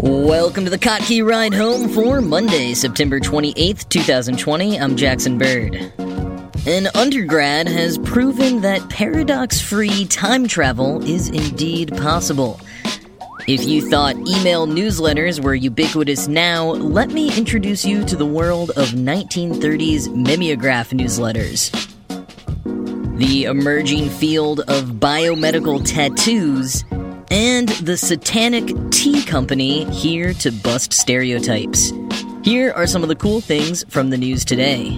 Welcome to the Kottke Ride Home for Monday, September 28th, 2020. I'm Jackson Bird. An undergrad has proven that paradox-free time travel is indeed possible. If you thought email newsletters were ubiquitous now, let me introduce you to the world of 1930s mimeograph newsletters. The emerging field of biomedical tattoos, and the satanic tea company here to bust stereotypes. Here are some of the cool things from the news today.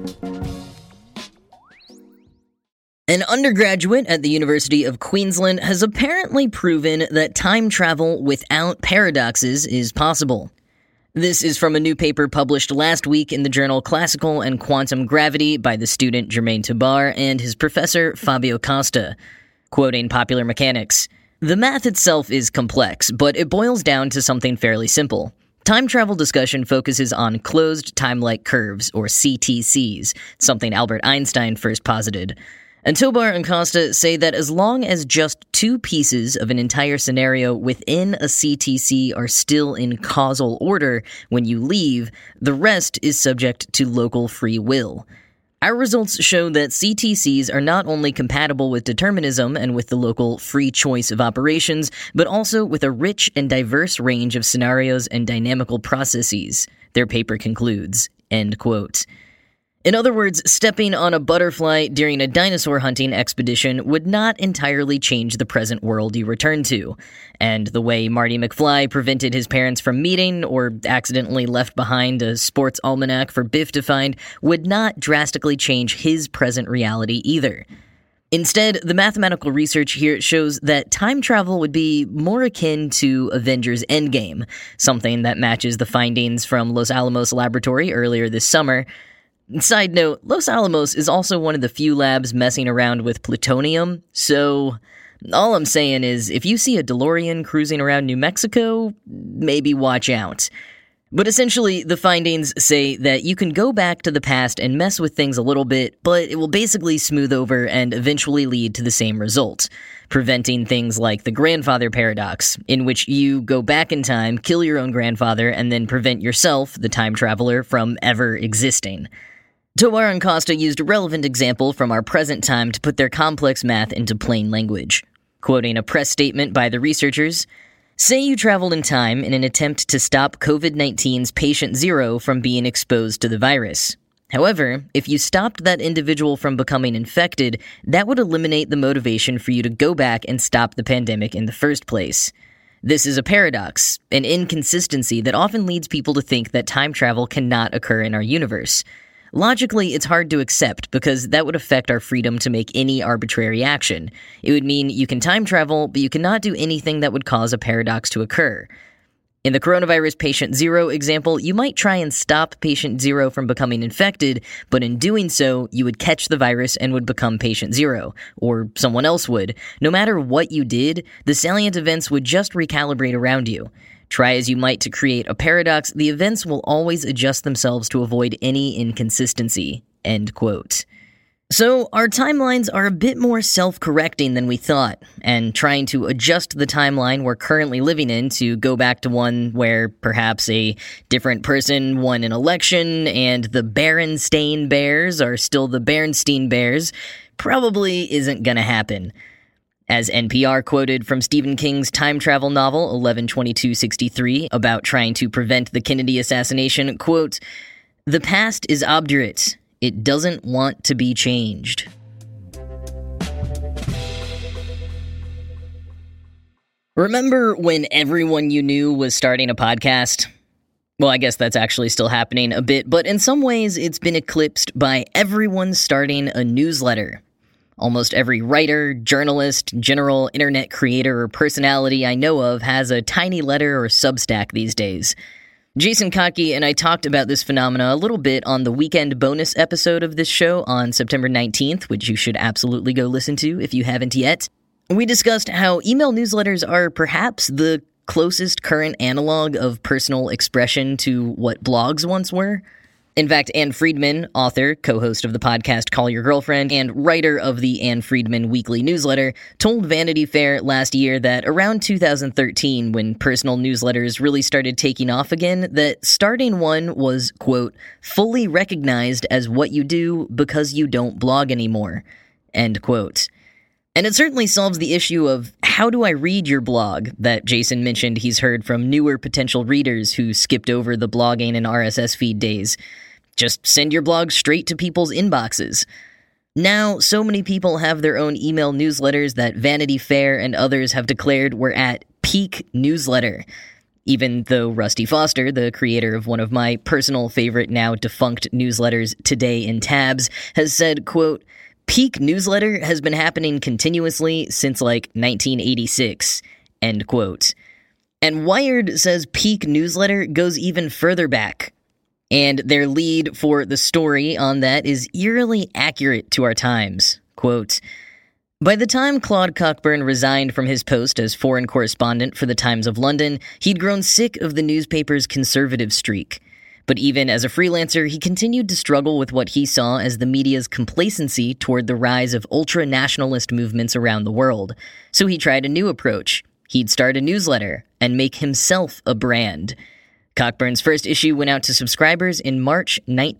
An undergraduate at the University of Queensland has apparently proven that time travel without paradoxes is possible. This is from a new paper published last week in the journal Classical and Quantum Gravity by the student Germain Tabar and his professor Fabio Costa. Quoting Popular Mechanics, "The math itself is complex, but it boils down to something fairly simple. Time travel discussion focuses on closed time-like curves, or CTCs, something Albert Einstein first posited. And Tobar and Costa say that as long as just two pieces of an entire scenario within a CTC are still in causal order when you leave, the rest is subject to local free will. Our results show that CTCs are not only compatible with determinism and with the local free choice of operations, but also with a rich and diverse range of scenarios and dynamical processes," their paper concludes. End quote. In other words, stepping on a butterfly during a dinosaur hunting expedition would not entirely change the present world you return to, and the way Marty McFly prevented his parents from meeting or accidentally left behind a sports almanac for Biff to find would not drastically change his present reality either. Instead, the mathematical research here shows that time travel would be more akin to Avengers Endgame, something that matches the findings from Los Alamos Laboratory earlier this summer. Side note, Los Alamos is also one of the few labs messing around with plutonium, so all I'm saying is if you see a DeLorean cruising around New Mexico, maybe watch out. But essentially, the findings say that you can go back to the past and mess with things a little bit, but it will basically smooth over and eventually lead to the same result, preventing things like the grandfather paradox, in which you go back in time, kill your own grandfather, and then prevent yourself, the time traveler, from ever existing. Tobar and Costa used a relevant example from our present time to put their complex math into plain language. Quoting a press statement by the researchers, "Say you traveled in time in an attempt to stop COVID-19's patient zero from being exposed to the virus. However, if you stopped that individual from becoming infected, that would eliminate the motivation for you to go back and stop the pandemic in the first place. This is a paradox, an inconsistency that often leads people to think that time travel cannot occur in our universe. Logically, it's hard to accept because that would affect our freedom to make any arbitrary action. It would mean you can time travel, but you cannot do anything that would cause a paradox to occur. In the coronavirus patient zero example, you might try and stop patient zero from becoming infected, but in doing so, you would catch the virus and would become patient zero, or someone else would. No matter what you did, the salient events would just recalibrate around you. Try as you might to create a paradox, the events will always adjust themselves to avoid any inconsistency." End quote. So, our timelines are a bit more self-correcting than we thought, and trying to adjust the timeline we're currently living in to go back to one where perhaps a different person won an election and the Berenstain Bears are still the Bernstein Bears probably isn't gonna happen. As NPR quoted from Stephen King's time travel novel 11/22/63 about trying to prevent the Kennedy assassination, quote, "The past is obdurate. It doesn't want to be changed." Remember when everyone you knew was starting a podcast? Well, I guess that's actually still happening a bit, but in some ways it's been eclipsed by everyone starting a newsletter. Almost every writer, journalist, general internet creator, or personality I know of has a tiny letter or Substack these days. Jason Kottke and I talked about this phenomena a little bit on the weekend bonus episode of this show on September 19th, which you should absolutely go listen to if you haven't yet. We discussed how email newsletters are perhaps the closest current analog of personal expression to what blogs once were. In fact, Ann Friedman, author, co-host of the podcast Call Your Girlfriend, and writer of the Ann Friedman weekly newsletter, told Vanity Fair last year that around 2013, when personal newsletters really started taking off again, that starting one was, quote, fully recognized as what you do because you don't blog anymore, end quote. And it certainly solves the issue of how do I read your blog that Jason mentioned he's heard from newer potential readers who skipped over the blogging and RSS feed days. Just send your blog straight to people's inboxes. Now, so many people have their own email newsletters that Vanity Fair and others have declared were at peak newsletter. Even though Rusty Foster, the creator of one of my personal favorite now defunct newsletters, Today in Tabs, has said, quote, peak newsletter has been happening continuously since like 1986, end quote. And Wired says peak newsletter goes even further back. And their lead for the story on that is eerily accurate to our times. Quote, by the time Claude Cockburn resigned from his post as foreign correspondent for the Times of London, he'd grown sick of the newspaper's conservative streak. But even as a freelancer, he continued to struggle with what he saw as the media's complacency toward the rise of ultra-nationalist movements around the world. So he tried a new approach. He'd start a newsletter and make himself a brand. Cockburn's first issue went out to subscribers in March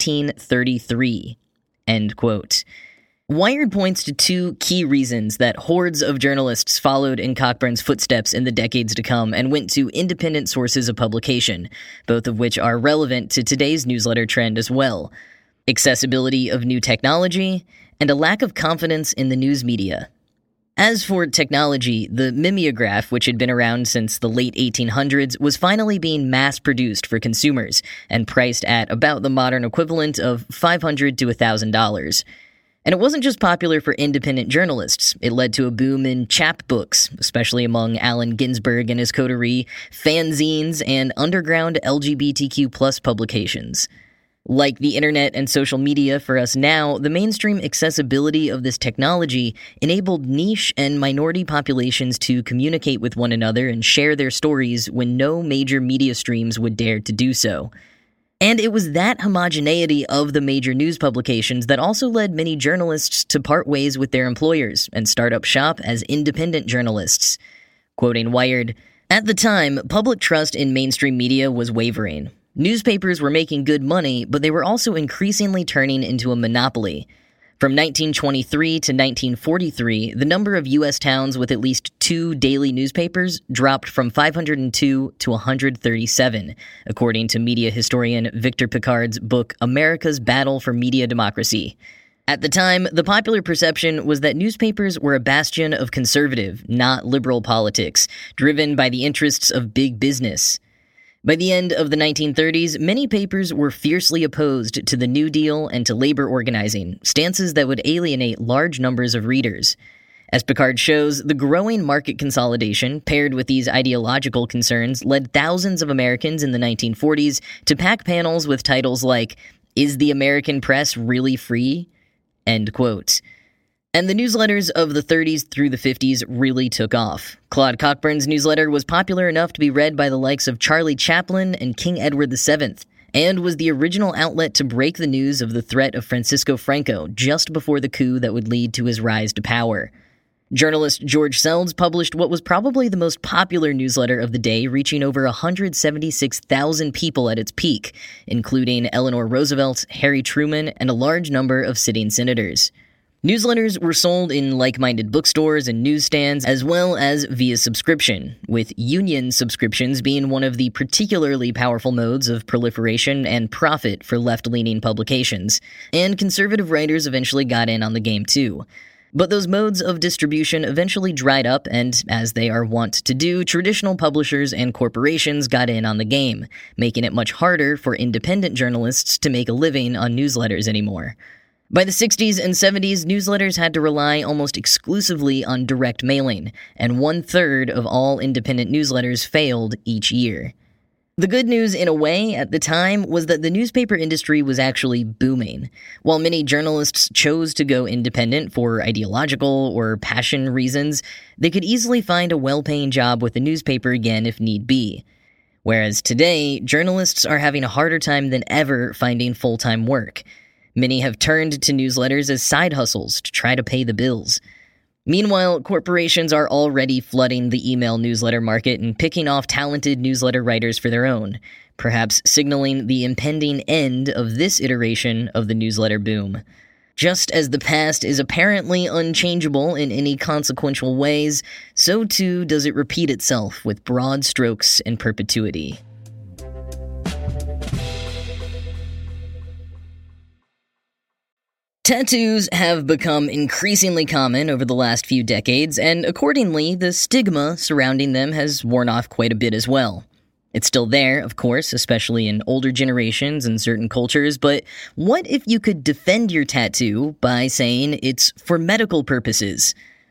1933, end quote. Wired points to two key reasons that hordes of journalists followed in Cockburn's footsteps in the decades to come and went to independent sources of publication, both of which are relevant to today's newsletter trend as well. Accessibility of new technology and a lack of confidence in the news media. As for technology, the mimeograph, which had been around since the late 1800s, was finally being mass-produced for consumers and priced at about the modern equivalent of $500 to $1,000. And it wasn't just popular for independent journalists. It led to a boom in chapbooks, especially among Allen Ginsberg and his coterie, fanzines, and underground LGBTQ+ publications. Like the internet and social media for us now, the mainstream accessibility of this technology enabled niche and minority populations to communicate with one another and share their stories when no major media streams would dare to do so. And it was that homogeneity of the major news publications that also led many journalists to part ways with their employers and start up shop as independent journalists. Quoting Wired, at the time, public trust in mainstream media was wavering. Newspapers were making good money, but they were also increasingly turning into a monopoly. From 1923 to 1943, the number of U.S. towns with at least 2 daily newspapers dropped from 502 to 137, according to media historian Victor Pickard's book America's Battle for Media Democracy. At the time, the popular perception was that newspapers were a bastion of conservative, not liberal politics, driven by the interests of big business. By the end of the 1930s, many papers were fiercely opposed to the New Deal and to labor organizing, stances that would alienate large numbers of readers. As Pickard shows, the growing market consolidation, paired with these ideological concerns, led thousands of Americans in the 1940s to pack panels with titles like, "Is the American Press Really Free?" End quote. And the newsletters of the 30s through the 50s really took off. Claude Cockburn's newsletter was popular enough to be read by the likes of Charlie Chaplin and King Edward VII, and was the original outlet to break the news of the threat of Francisco Franco just before the coup that would lead to his rise to power. Journalist George Seldes published what was probably the most popular newsletter of the day, reaching over 176,000 people at its peak, including Eleanor Roosevelt, Harry Truman, and a large number of sitting senators. Newsletters were sold in like-minded bookstores and newsstands, as well as via subscription, with union subscriptions being one of the particularly powerful modes of proliferation and profit for left-leaning publications, and conservative writers eventually got in on the game too. But those modes of distribution eventually dried up, and, as they are wont to do, traditional publishers and corporations got in on the game, making it much harder for independent journalists to make a living on newsletters anymore. By the 60s and 70s, newsletters had to rely almost exclusively on direct mailing, and 1/3 of all independent newsletters failed each year. The good news, in a way, at the time, was that the newspaper industry was actually booming. While many journalists chose to go independent for ideological or passion reasons, they could easily find a well-paying job with the newspaper again if need be. Whereas today, journalists are having a harder time than ever finding full-time work. Many have turned to newsletters as side hustles to try to pay the bills. Meanwhile, corporations are already flooding the email newsletter market and picking off talented newsletter writers for their own, perhaps signaling the impending end of this iteration of the newsletter boom. Just as the past is apparently unchangeable in any consequential ways, so too does it repeat itself with broad strokes in perpetuity. Tattoos have become increasingly common over the last few decades, and accordingly, the stigma surrounding them has worn off quite a bit as well. It's still there, of course, especially in older generations and certain cultures, but what if you could defend your tattoo by saying it's for medical purposes?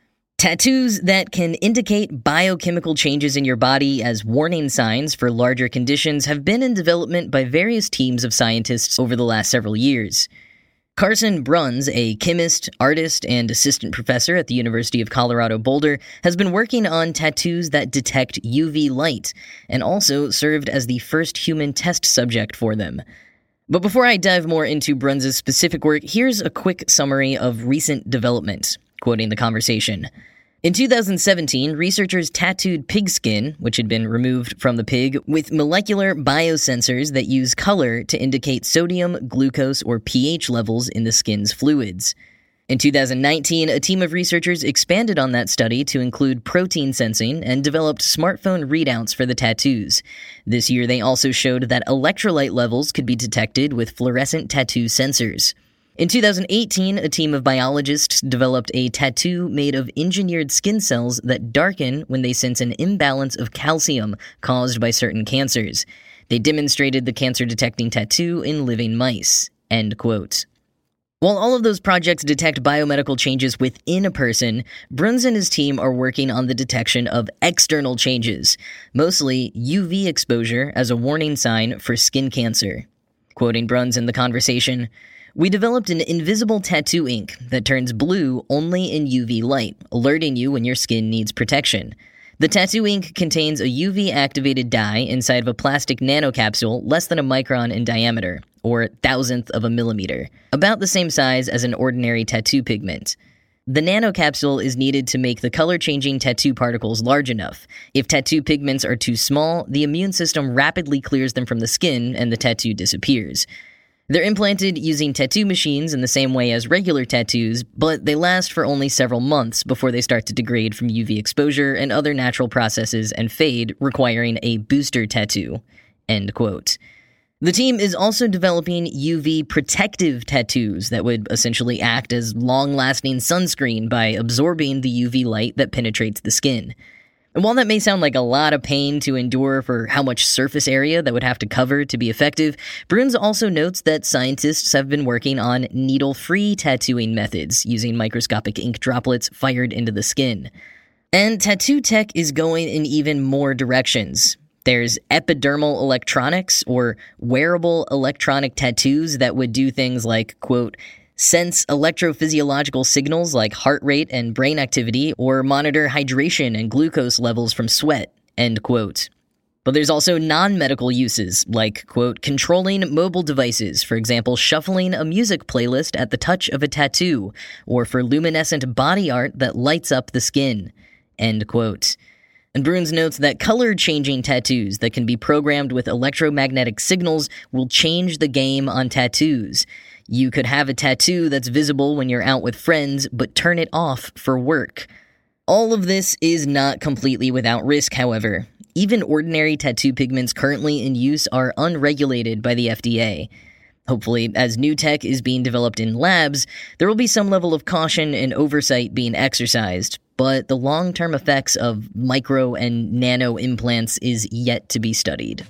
Tattoos that can indicate biochemical changes in your body as warning signs for larger conditions have been in development by various teams of scientists over the last several years. Carson Bruns, a chemist, artist, and assistant professor at the University of Colorado Boulder, has been working on tattoos that detect UV light, and also served as the first human test subject for them. But before I dive more into Bruns' specific work, here's a quick summary of recent development, quoting the conversation. In 2017, researchers tattooed pig skin, which had been removed from the pig, with molecular biosensors that use color to indicate sodium, glucose, or pH levels in the skin's fluids. In 2019, a team of researchers expanded on that study to include protein sensing and developed smartphone readouts for the tattoos. This year, they also showed that electrolyte levels could be detected with fluorescent tattoo sensors. In 2018, a team of biologists developed a tattoo made of engineered skin cells that darken when they sense an imbalance of calcium caused by certain cancers. They demonstrated the cancer-detecting tattoo in living mice. End quote. While all of those projects detect biomedical changes within a person, Bruns and his team are working on the detection of external changes, mostly UV exposure as a warning sign for skin cancer. Quoting Bruns in the conversation, "We developed an invisible tattoo ink that turns blue only in UV light, alerting you when your skin needs protection. The tattoo ink contains a UV-activated dye inside of a plastic nanocapsule less than a micron in diameter, or thousandth of a millimeter, about the same size as an ordinary tattoo pigment. The nanocapsule is needed to make the color-changing tattoo particles large enough. If tattoo pigments are too small, the immune system rapidly clears them from the skin and the tattoo disappears. They're implanted using tattoo machines in the same way as regular tattoos, but they last for only several months before they start to degrade from UV exposure and other natural processes and fade, requiring a booster tattoo." End quote. The team is also developing UV protective tattoos that would essentially act as long-lasting sunscreen by absorbing the UV light that penetrates the skin. And while that may sound like a lot of pain to endure for how much surface area that would have to cover to be effective, Bruns also notes that scientists have been working on needle-free tattooing methods using microscopic ink droplets fired into the skin. And tattoo tech is going in even more directions. There's epidermal electronics, or wearable electronic tattoos that would do things like, quote, sense electrophysiological signals like heart rate and brain activity, or monitor hydration and glucose levels from sweat, end quote. But there's also non-medical uses, like, quote, controlling mobile devices, for example, shuffling a music playlist at the touch of a tattoo, or for luminescent body art that lights up the skin, end quote. And Bruns notes that color-changing tattoos that can be programmed with electromagnetic signals will change the game on tattoos. You could have a tattoo that's visible when you're out with friends, but turn it off for work. All of this is not completely without risk, however. Even ordinary tattoo pigments currently in use are unregulated by the FDA. Hopefully, as new tech is being developed in labs, there will be some level of caution and oversight being exercised, but the long-term effects of micro and nano implants is yet to be studied.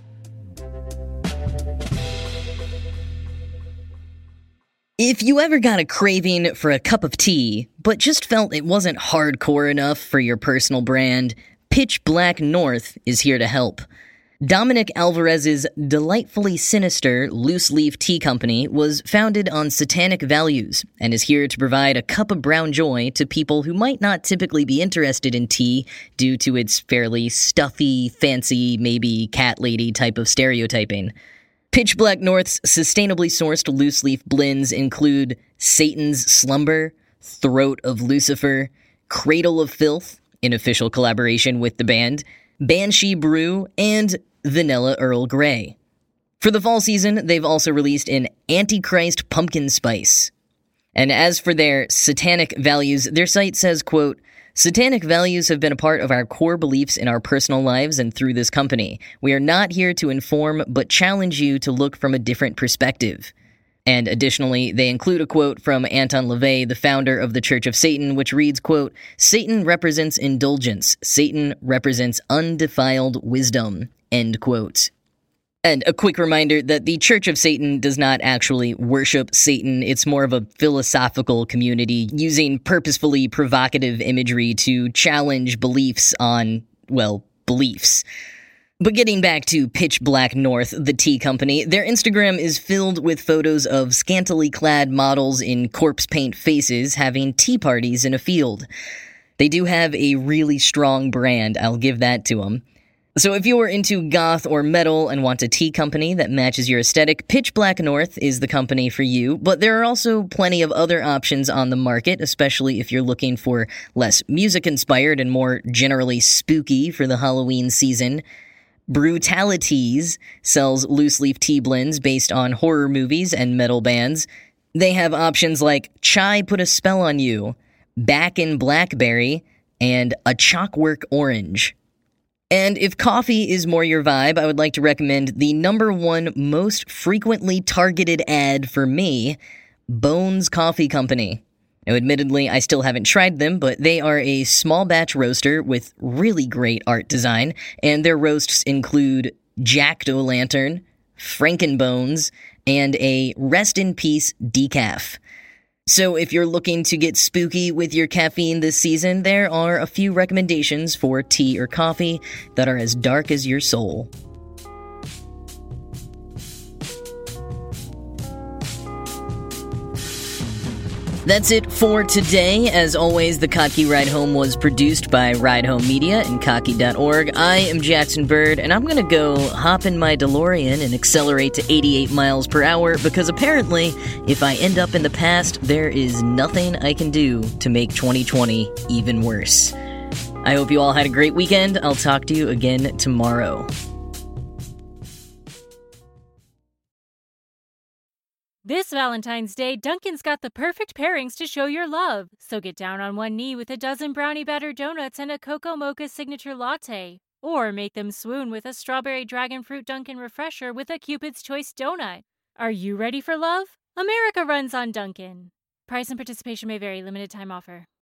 If you ever got a craving for a cup of tea, but just felt it wasn't hardcore enough for your personal brand, Pitch Black North is here to help. Dominic Alvarez's delightfully sinister loose leaf tea company was founded on satanic values and is here to provide a cup of brown joy to people who might not typically be interested in tea due to its fairly stuffy, fancy, maybe cat lady type of stereotyping. Pitch Black North's sustainably sourced loose leaf blends include Satan's Slumber, Throat of Lucifer, Cradle of Filth, in official collaboration with the band, Banshee Brew, and Vanilla Earl Grey. For the fall season, they've also released an Antichrist Pumpkin Spice. And as for their satanic values, their site says, quote, "Satanic values have been a part of our core beliefs in our personal lives and through this company. We are not here to inform, but challenge you to look from a different perspective." And additionally, they include a quote from Anton LaVey, the founder of the Church of Satan, which reads, quote, "Satan represents indulgence. Satan represents undefiled wisdom," end quote. And a quick reminder that the Church of Satan does not actually worship Satan. It's more of a philosophical community using purposefully provocative imagery to challenge beliefs on, well, beliefs. But getting back to Pitch Black North, the tea company, their Instagram is filled with photos of scantily clad models in corpse paint faces having tea parties in a field. They do have a really strong brand, I'll give that to them. So if you're into goth or metal and want a tea company that matches your aesthetic, Pitch Black North is the company for you, but there are also plenty of other options on the market, especially if you're looking for less music-inspired and more generally spooky for the Halloween season. Brutalities sells loose-leaf tea blends based on horror movies and metal bands. They have options like Chai Put a Spell on You, Back in Blackberry, and A Chalkwork Orange. And if coffee is more your vibe, I would like to recommend the number one most frequently targeted ad for me, Bones Coffee Company. Now, admittedly, I still haven't tried them, but they are a small batch roaster with really great art design, and their roasts include Jack-o'-lantern, Frankenbones, and a Rest in Peace decaf. So if you're looking to get spooky with your caffeine this season, there are a few recommendations for tea or coffee that are as dark as your soul. That's it for today. As always, the Kottke Ride Home was produced by Ride Home Media and Kottke.org. I am Jackson Bird, and I'm gonna go hop in my DeLorean and accelerate to 88 miles per hour, because apparently, if I end up in the past, there is nothing I can do to make 2020 even worse. I hope you all had a great weekend. I'll talk to you again tomorrow. This Valentine's Day, Dunkin's got the perfect pairings to show your love. So get down on one knee with a dozen brownie batter donuts and a cocoa mocha signature latte. Or make them swoon with a strawberry dragon fruit Dunkin' refresher with a Cupid's Choice donut. Are you ready for love? America runs on Dunkin'. Price and participation may vary. Limited time offer.